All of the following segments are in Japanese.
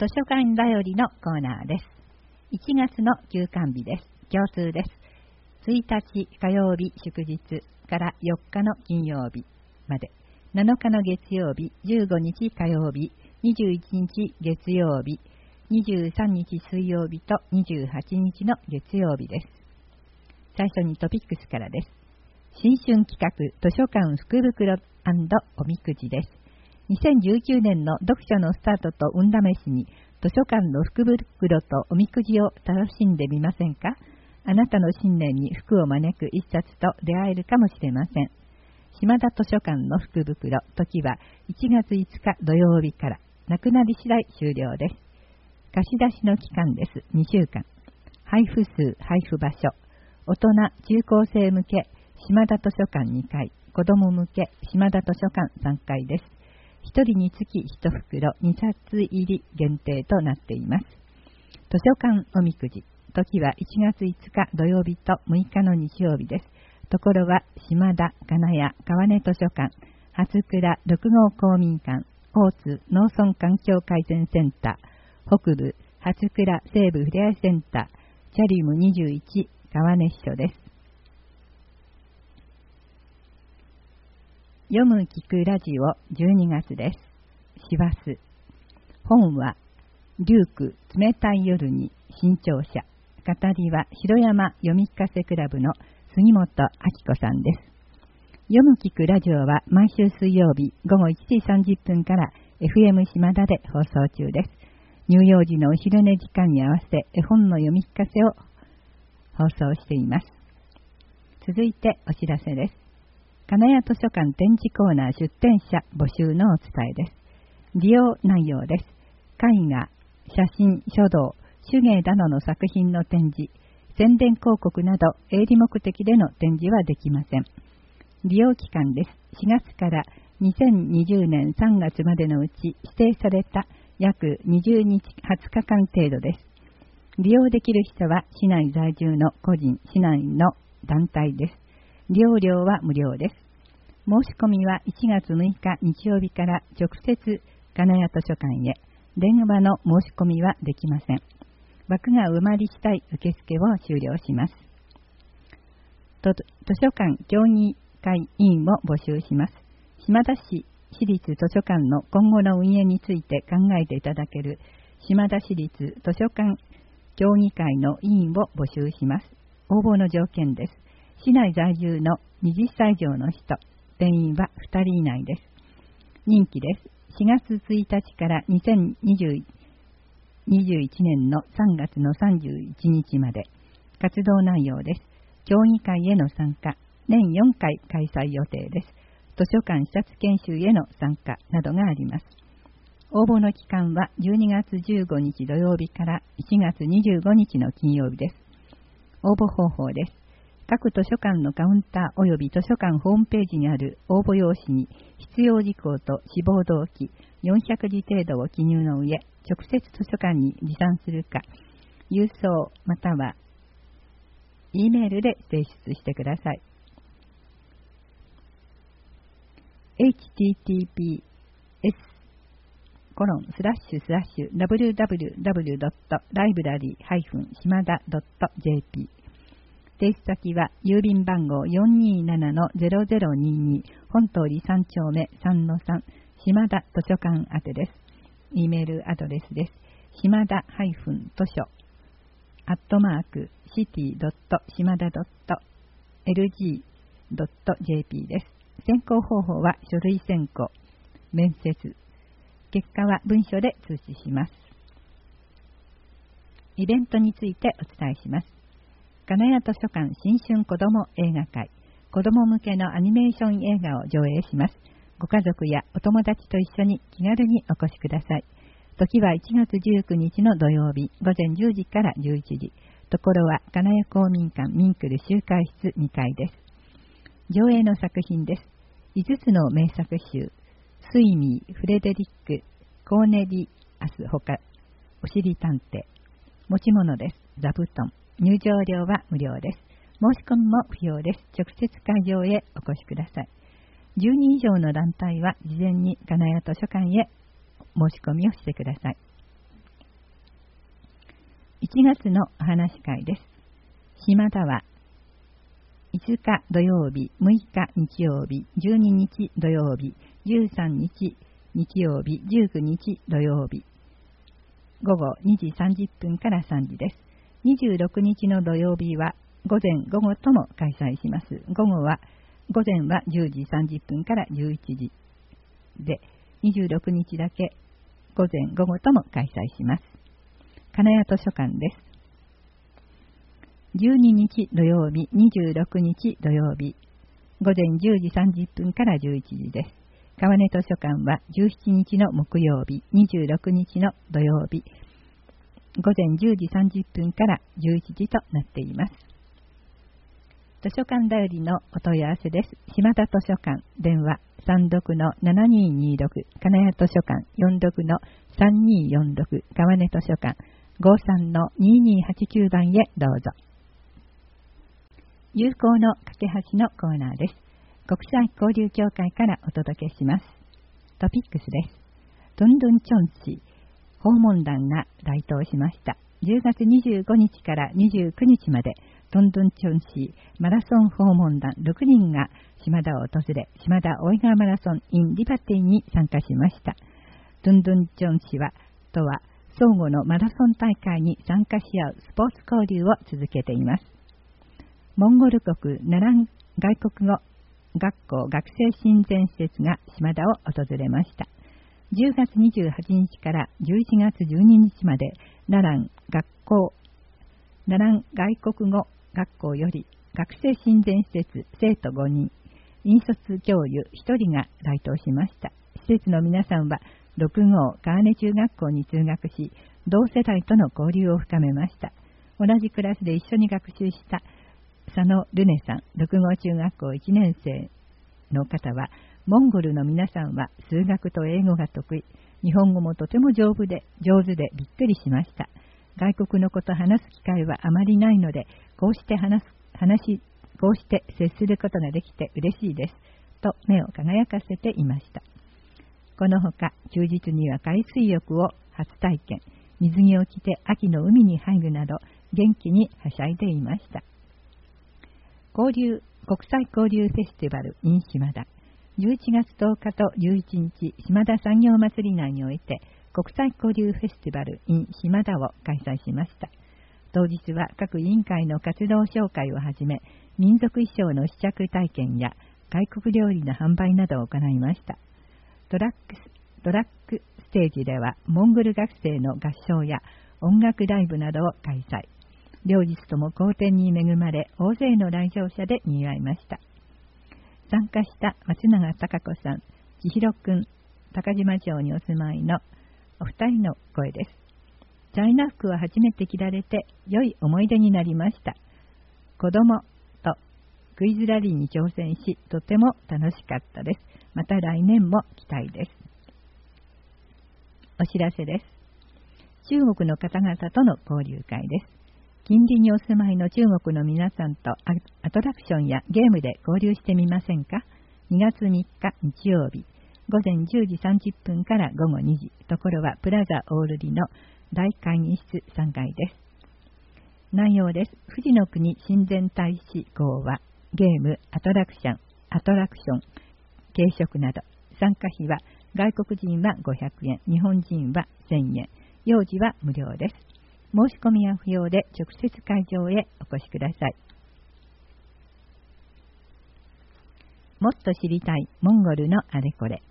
図書館だよりのコーナーです。1月の休館日です。共通です。1日火曜日祝日から4日の金曜日まで、7日の月曜日、15日火曜日、21日月曜日、23日水曜日と28日の月曜日です。最初にトピックスからです。新春企画図書館福袋&おみくじです。2019年の読書のスタートと運試しに図書館の福袋とおみくじを楽しんでみませんか？あなたの新年に福を招く一冊と出会えるかもしれません。島田図書館の福袋、時は1月5日土曜日から、なくなり次第終了です。貸し出しの期間です。2週間。配布数、配布場所。大人、中高生向け、島田図書館2回。子供向け、島田図書館3回です。1人につき1袋2冊入り限定となっています。図書館おみくじ。時は1月5日土曜日と6日の日曜日です。ところは島田、金谷、川根図書館、初倉6号公民館、大津農村環境改善センター、北部初倉西部ふれあいセンター、チャリム21川根支所です。読む聞くラジオ12月です。師走。本はリューク冷たい夜に新潮社。語りは城山読み聞かせクラブの杉本明子さんです。読む聞くラジオは毎週水曜日午後1時30分から FM 島田で放送中です。乳幼児のお昼寝時間に合わせ絵本の読み聞かせを放送しています。続いてお知らせです。金谷図書館展示コーナー出展者募集のお伝えです。利用内容です。絵画、写真、書道、手芸などの作品の展示、宣伝広告など営利目的での展示はできません。利用期間です。4月から2020年3月までのうち指定された約20日20日間程度です。利用できる人は市内在住の個人、市内の団体です。利用料は無料です。申し込みは1月6日日曜日から直接金谷図書館へ。電話の申し込みはできません。枠が埋まり次第受付を終了します。図書館協議会委員を募集します。島田市私立図書館の今後の運営について考えていただける島田市立図書館協議会の委員を募集します。応募の条件です。市内在住の20歳以上の人、定員は2人以内です。任期です。4月1日から2021年の3月の31日まで。活動内容です。協議会への参加、年4回開催予定です。図書館視察研修への参加などがあります。応募の期間は12月15日土曜日から1月25日の金曜日です。応募方法です。各図書館のカウンター及び図書館ホームページにある応募用紙に必要事項と志望動機400字程度を記入の上、直接図書館に持参するか、郵送または E メールで提出してください。https://www.library-shimada.jp 提出先は郵便番号 427-0022 本通り3丁目 3-3 島田図書館宛てです。E メールアドレスです。島田図書@city.shimada.lg.jp です。選考方法は書類選考、面接、結果は文書で通知します。イベントについてお伝えします。金谷図書館新春子ども映画会、子ども向けのアニメーション映画を上映します。ご家族やお友達と一緒に気軽にお越しください。時は1月19日の土曜日、午前10時から11時。ところは金谷公民館ミンクル集会室2階です。上映の作品です。5つの名作集、スイミー、フレデリック、コーネリアスほか、おしり探偵。持ち物です。座布団。入場料は無料です。申し込みも不要です。直接会場へお越しください。10人以上の団体は事前に金谷図書館へ申し込みをしてください。 月のお話し会です。島田は5日土曜日、6日日曜日、12日土曜日、13日日曜日、19日土曜日、午後2時30分から3時です。26日の土曜日は午前午後とも開催します。午前は10時30分から11時で、26日だけ午前午後とも開催します。金谷図書館です。12日土曜日、26日土曜日、午前10時30分から11時です。川根図書館は17日の木曜日、26日の土曜日、午前10時30分から11時となっています。図書館だよりのお問い合わせです。島田図書館、電話36の7226、金谷図書館46の3246、川根図書館53の2289番へどうぞ。友好の架け橋のコーナーです。国際交流協会からお届けします。トピックスです。トンドンチョン市訪問団が来島しました。10月25日から29日までトンドンチョン市マラソン訪問団6人が島田を訪れ、島田大井川マラソン in リバティに参加しました。トンドンチョン市とは相互のマラソン大会に参加し合うスポーツ交流を続けています。モンゴル国ナラン外国語学校学生親善施設が島田を訪れました。10月28日から11月12日までナラン外国語学校より学生親善施設生徒5人、引率教諭1人が来島しました。施設の皆さんは6号川根中学校に通学し、同世代との交流を深めました。同じクラスで一緒に学習した佐野ルネさん、6号中学校1年生の方は、モンゴルの皆さんは数学と英語が得意、日本語もとても上手でびっくりしました。外国のことを話す機会はあまりないので、こうして接することができて嬉しいですと目を輝かせていました。このほか休日には海水浴を初体験、水着を着て秋の海に入るなど元気にはしゃいでいました。国際交流フェスティバル in 島田、11月10日と11日島田産業祭り内において国際交流フェスティバル in 島田を開催しました。当日は各委員会の活動紹介をはじめ、民族衣装の試着体験や外国料理の販売などを行いました。トラックステージではモンゴル学生の合唱や音楽ライブなどを開催。両日とも好天に恵まれ、大勢の来場者で賑わいました。参加した松永孝子さん、千尋くん、高島町にお住まいのお二人の声です。チャイナ服を初めて着られて良い思い出になりました。子供とクイズラリーに挑戦し、とても楽しかったです。また来年も期待です。お知らせです。中国の方々との交流会です。近隣にお住まいの中国の皆さんとアトラクションやゲームで交流してみませんか。2月3日日曜日、午前10時30分から午後2時、ところはプラザオールリの大会議室3階です。内容です。富士の国親善大使号はゲーム、アトラクション、軽食など、参加費は外国人は500円、日本人は1000円、幼児は無料です。申し込みは不要で直接会場へお越しください。もっと知りたいモンゴルのあれこれ。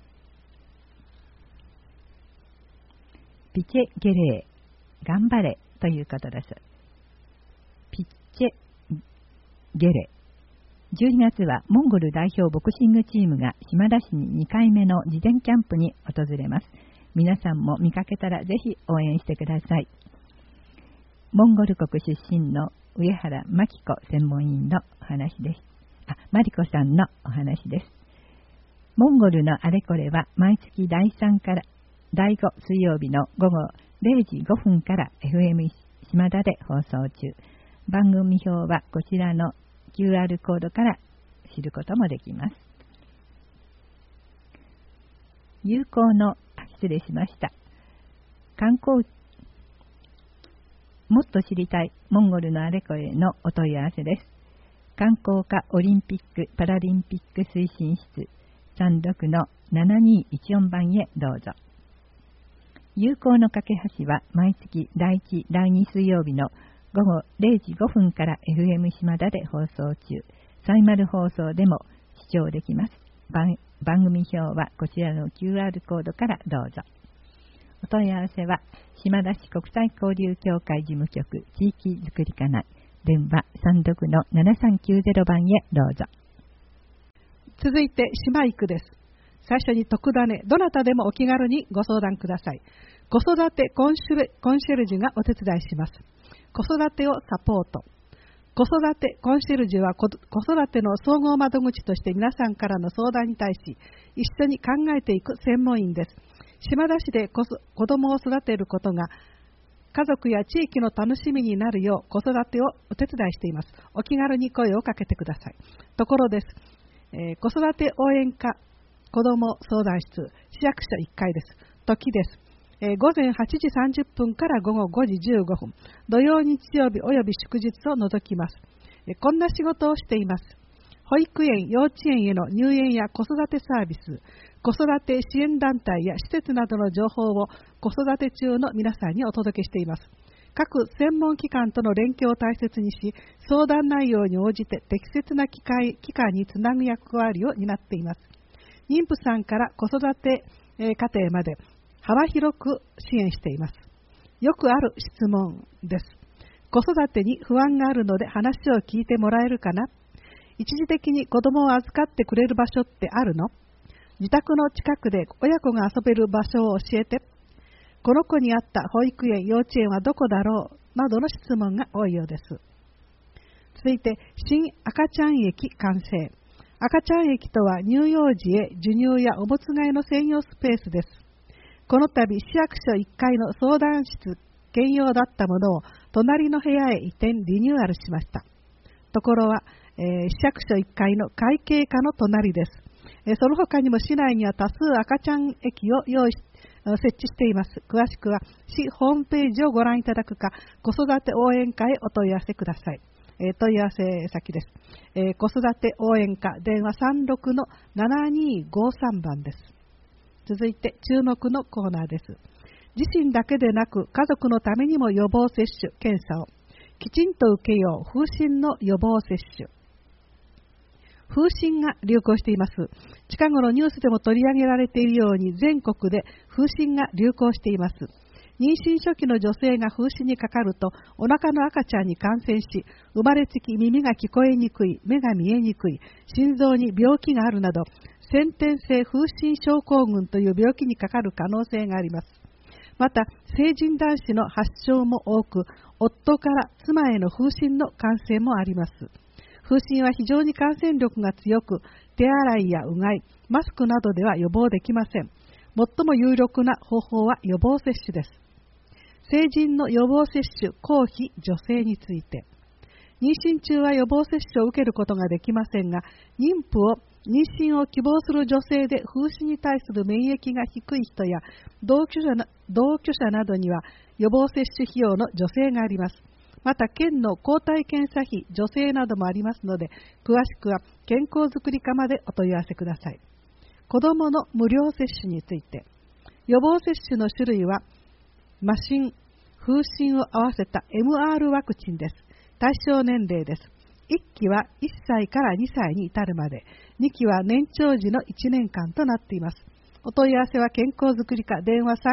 ピチェゲレー、頑張れということです。ピッチェゲレ。12月はモンゴル代表ボクシングチームが島田市に2回目の事前キャンプに訪れます。皆さんも見かけたらぜひ応援してください。モンゴル国出身の上原真紀子専門員のお話です。マリコさんのお話です。モンゴルのあれこれは毎月第3から第5水曜日の午後0時5分から FM 島田で放送中。番組表はこちらの QR コードから知ることもできます。失礼しました。 もっと知りたいモンゴルのあれこれのお問い合わせです。観光課オリンピック・パラリンピック推進室 36-7214 番へどうぞ。友好の架け橋は毎月第1、第2水曜日の午後0時5分から FM 島田で放送中。サイマル放送でも視聴できます。番組表はこちらの QR コードからどうぞ。お問い合わせは島田市国際交流協会事務局地域づくり課内電話 36-7390 番へどうぞ。 続いて島育です。最初に特ダネ、どなたでもお気軽にご相談ください。子育てコンシェルジュがお手伝いします。子育てをサポート。子育てコンシェルジュは子育ての総合窓口として皆さんからの相談に対し一緒に考えていく専門員です。島田市で子供を育てることが家族や地域の楽しみになるよう子育てをお手伝いしています。お気軽に声をかけてください。ところです。子育て応援課子ども相談室市役所1階です。時です。午前8時30分から午後5時15分、土曜日曜日および祝日を除きます。こんな仕事をしています。保育園、幼稚園への入園や子育てサービス、子育て支援団体や施設などの情報を子育て中の皆さんにお届けしています。各専門機関との連携を大切にし、相談内容に応じて適切な機関につなぐ役割を担っています。妊婦さんから子育て家庭まで幅広く支援しています。よくある質問です。子育てに不安があるので話を聞いてもらえるかな？一時的に子供を預かってくれる場所ってあるの？自宅の近くで親子が遊べる場所を教えて。この子に合った保育園、幼稚園はどこだろう？などの質問が多いようです。続いて、新赤ちゃん駅完成。赤ちゃん駅とは乳幼児へ授乳やおむつ替えの専用スペースです。この度、市役所1階の相談室兼用だったものを隣の部屋へ移転リニューアルしました。ところは、市役所1階の会計課の隣です。その他にも市内には多数赤ちゃん駅を設置しています。詳しくは市ホームページをご覧いただくか、子育て応援課へお問い合わせください。問い合わせ先です。子育て応援課電話 36-7253 番です。続いて注目のコーナーです。自身だけでなく家族のためにも予防接種検査をきちんと受けよう。風疹の予防接種。風疹が流行しています。近頃ニュースでも取り上げられているように全国で風疹が流行しています。妊娠初期の女性が風疹にかかるとお腹の赤ちゃんに感染し、生まれつき耳が聞こえにくい、目が見えにくい、心臓に病気があるなど先天性風疹症候群という病気にかかる可能性があります。また成人男子の発症も多く、夫から妻への風疹の感染もあります。風疹は非常に感染力が強く、手洗いやうがい、マスクなどでは予防できません。最も有力な方法は予防接種です。成人の予防接種公費助成について、妊娠中は予防接種を受けることができませんが、妊娠を希望する女性で風疹に対する免疫が低い人や同居者などには予防接種費用の助成があります。また県の抗体検査費助成などもありますので、詳しくは健康づくり課までお問い合わせください。子どもの無料接種について、予防接種の種類は麻疹、風疹を合わせた MR ワクチンです。対象年齢です。1期は1歳から2歳に至るまで、2期は年長時の1年間となっています。お問い合わせは健康づくり課電話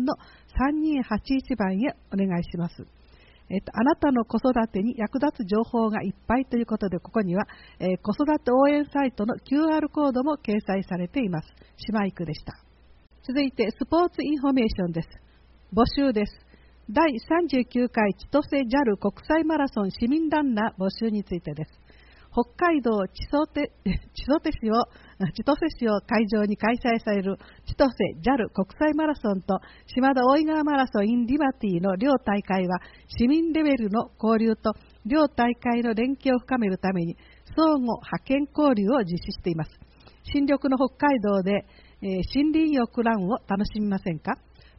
34-3281 番へお願いします。あなたの子育てに役立つ情報がいっぱいということで、ここには、子育て応援サイトの QR コードも掲載されています。島育でした。続いてスポーツインフォメーションです。募集です。第39回千歳 JAL 国際マラソン市民ランナー募集についてです。北海道千歳市を会場に開催される千歳 JAL 国際マラソンと島田大井川マラソン in リバティの両大会は市民レベルの交流と両大会の連携を深めるために相互派遣交流を実施しています。新緑の北海道で、森林浴ランを楽しみませんか？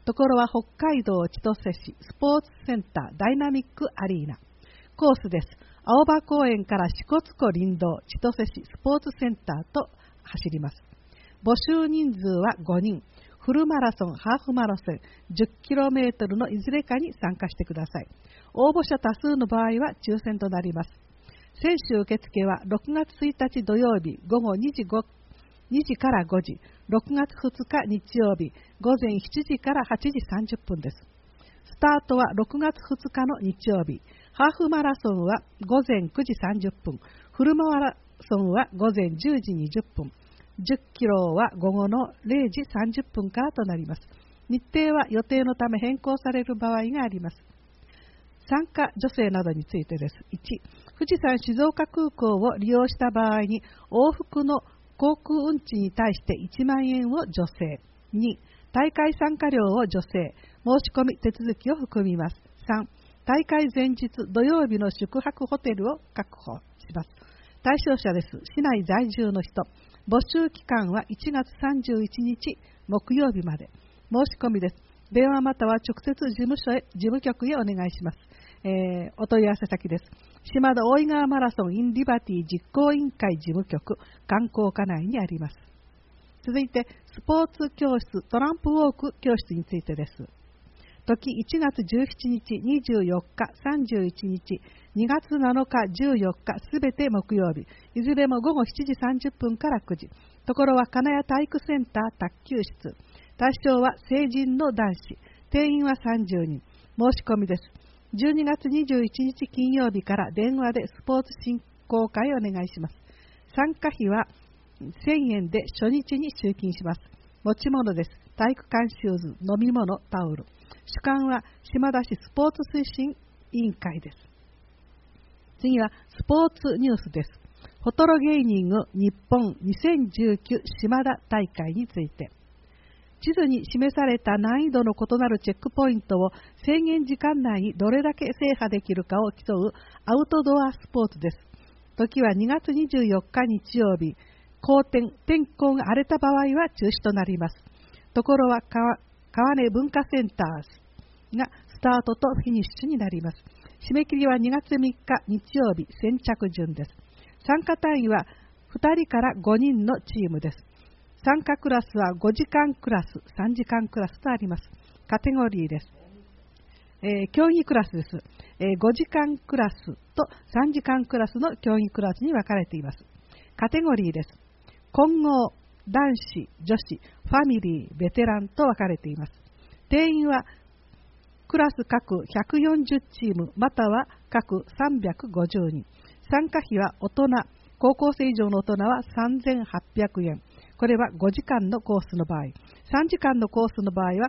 ところは北海道千歳市スポーツセンターダイナミックアリーナ。コースです。青葉公園から支笏湖林道千歳市スポーツセンターと走ります。募集人数は5人。フルマラソン、ハーフマラソン、10km のいずれかに参加してください。応募者多数の場合は抽選となります。選手受付は6月1日土曜日午後2時から5時、6月2日日曜日午前7時から8時30分です。スタートは6月2日の日曜日。ハーフマラソンは午前9時30分、フルマラソンは午前10時20分、10キロは午後の0時30分からとなります。日程は予定のため変更される場合があります。参加女性などについてです。1、富士山静岡空港を利用した場合に往復の航空運賃に対して1万円を助成。2、大会参加料を助成。申し込み手続きを含みます。3、大会前日土曜日の宿泊ホテルを確保します。対象者です。市内在住の人。募集期間は1月31日木曜日まで。申し込みです。電話または直接事務局へお願いします。お問い合わせ先です。島田大井川マラソン in リバティ実行委員会事務局観光課内にあります。続いてスポーツ教室トランプウォーク教室についてです。時1月17日、24日、31日、2月7日、14日、すべて木曜日、いずれも午後7時30分から9時。ところは金谷体育センター卓球室。対象は成人の男子。定員は30人。申し込みです。12月21日金曜日から電話でスポーツ振興会をお願いします。参加費は1000円で初日に集金します。持ち物です。体育館シューズ、飲み物、タオル。主管は島田市スポーツ推進委員会です。次はスポーツニュースです。フォトロゲーニング日本2019島田大会について。地図に示された難易度の異なるチェックポイントを制限時間内にどれだけ制覇できるかを競うアウトドアスポーツです。時は2月24日日曜日。天候が荒れた場合は中止となります。ところは川根文化センターがスタートとフィニッシュになります。締め切りは2月3日日曜日先着順です。参加単位は2人から5人のチームです。参加クラスは5時間クラス、3時間クラスとあります。カテゴリーです。競技クラスです。5時間クラスと3時間クラスの競技クラスに分かれています。カテゴリーです。混合、男子、女子、ファミリー、ベテランと分かれています。定員はクラス各140チームまたは各350人。参加費は大人、高校生以上の大人は3800円。これは5時間のコースの場合。3時間のコースの場合は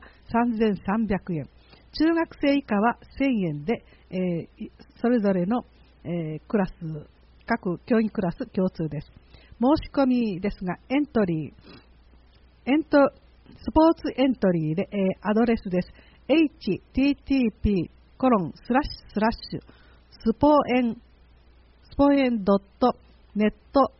3300円。中学生以下は1000円で、それぞれの、クラス、各競技クラス共通です。申し込みですが、スポーツエントリーで、アドレスです。http:// スポエン .net/7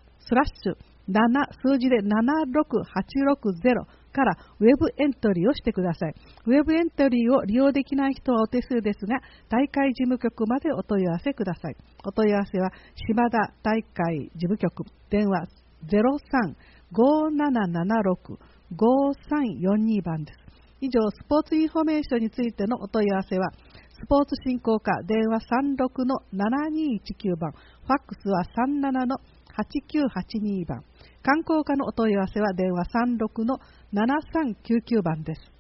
数字で76860からウェブエントリーをしてください。ウェブエントリーを利用できない人はお手数ですが、大会事務局までお問い合わせください。お問い合わせは島田大会事務局、電話 03-5776-5342 番です。以上、スポーツインフォメーションについてのお問い合わせは、スポーツ振興課電話 36-7219 番、ファックスは 37-8982 番、観光課のお問い合わせは電話 36-7399 番です。